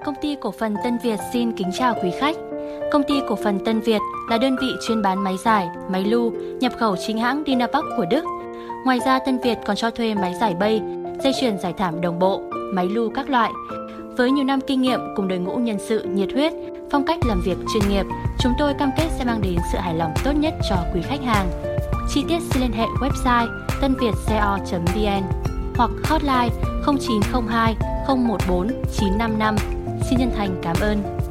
Công ty cổ phần Tân Việt xin kính chào quý khách. Công ty cổ phần Tân Việt là đơn vị chuyên bán máy giải, máy lu, nhập khẩu chính hãng Dynapac của Đức. Ngoài ra, Tân Việt còn cho thuê máy giải bay, dây chuyền giải thảm đồng bộ, máy lu các loại. Với nhiều năm kinh nghiệm cùng đội ngũ nhân sự nhiệt huyết, phong cách làm việc chuyên nghiệp, chúng tôi cam kết sẽ mang đến sự hài lòng tốt nhất cho quý khách hàng. Chi tiết xin liên hệ website tânvietco.vn hoặc hotline 0902 014 955. Xin chân thành cảm ơn.